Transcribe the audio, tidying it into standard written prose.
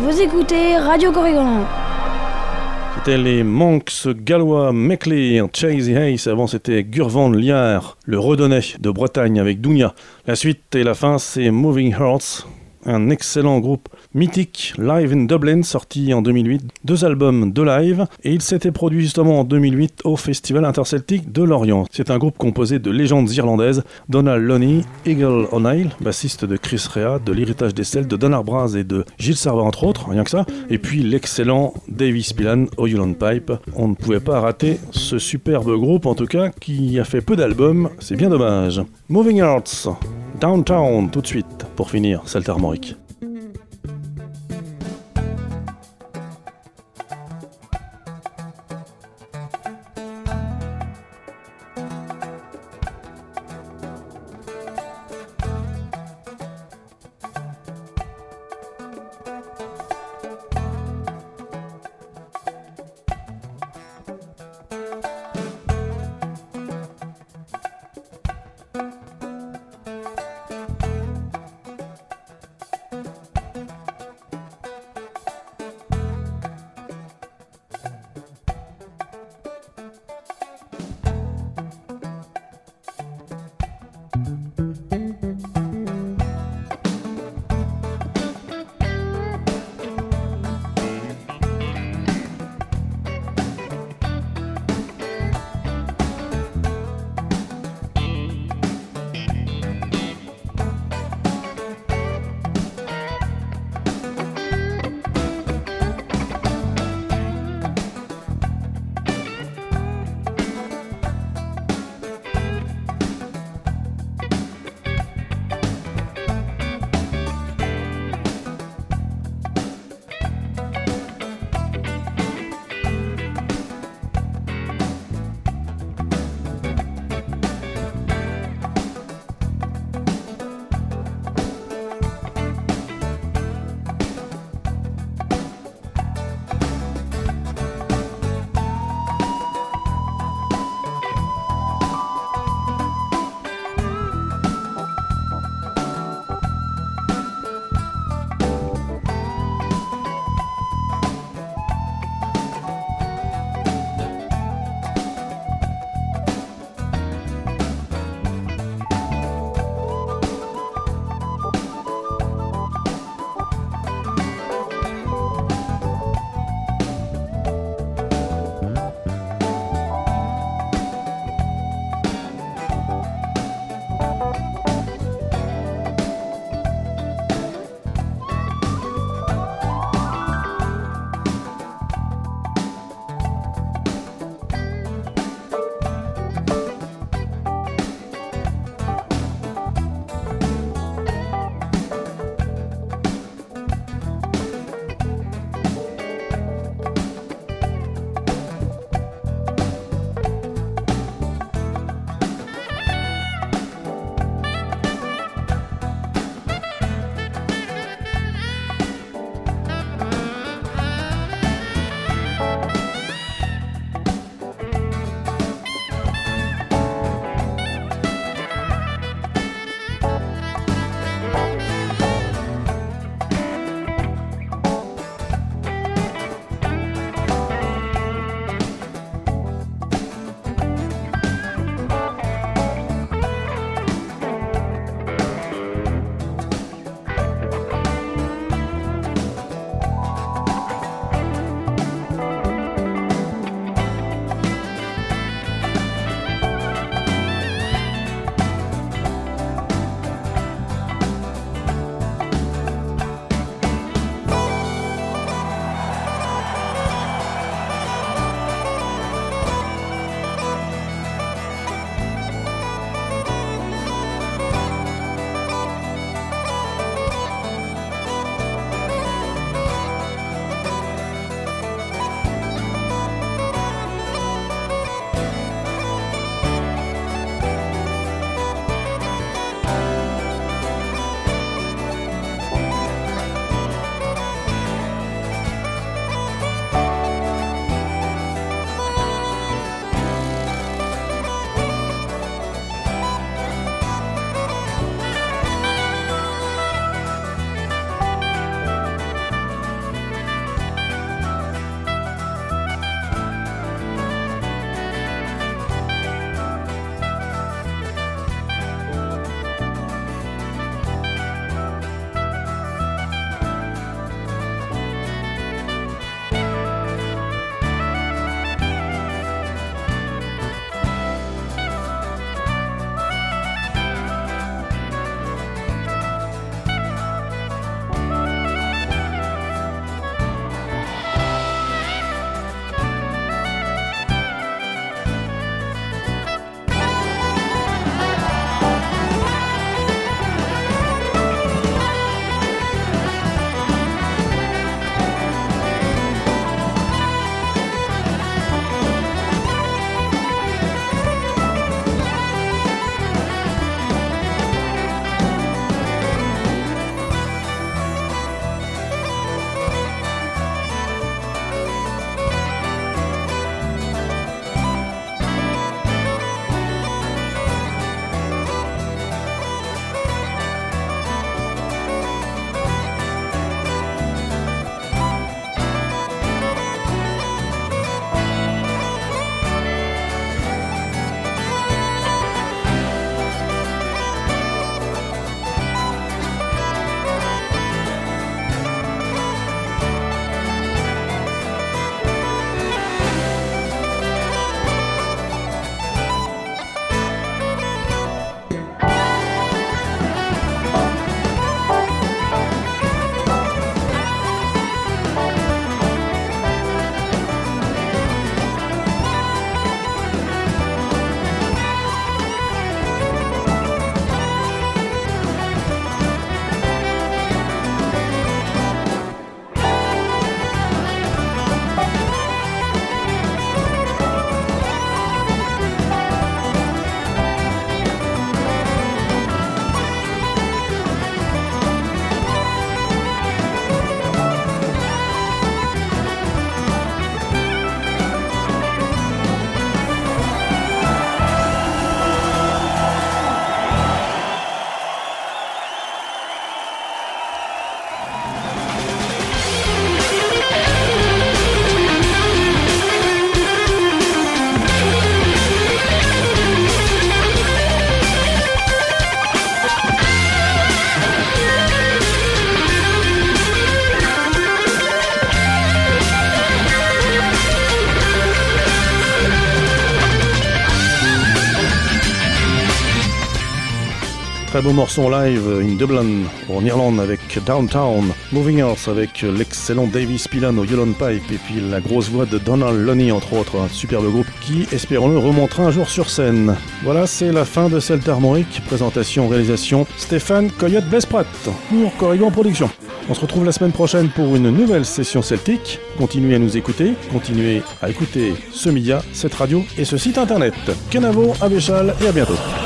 Vous écoutez Radio Corrigan. C'était les Monks gallois McLear, Chasey Hayes, avant c'était Gurvan Liar, le Redonnais de Bretagne avec Dounia. La suite et la fin c'est Moving Hearts, un excellent groupe mythique, live in Dublin, sorti en 2008, 2 albums de live, et il s'était produit justement en 2008 au Festival Interceltique de Lorient. C'est un groupe composé de légendes irlandaises, Donald Loney, Eagle O'Neill, bassiste de Chris Rea, de l'Héritage des Celtes, de Donald Braz et de Gilles Sarva entre autres, rien que ça, et puis l'excellent Davy Spillan au Hewlett Pipe. On ne pouvait pas rater ce superbe groupe en tout cas, qui a fait peu d'albums, c'est bien dommage. Moving Hearts, Downtown tout de suite, pour finir, Saltermoric. Très beau morceau en live in Dublin, en Irlande, avec Downtown, Moving Earth avec l'excellent Davy Spillan au violon pipe et puis la grosse voix de Donald Loney entre autres, un superbe groupe qui, espérons-le, remontera un jour sur scène. Voilà, c'est la fin de cette harmonique, présentation, réalisation, Stéphane Coyote-Blesprat pour Corrigan Productions. On se retrouve la semaine prochaine pour une nouvelle session celtique. Continuez à nous écouter, continuez à écouter ce média, cette radio et ce site internet. Kenavo, Abéchal et à bientôt.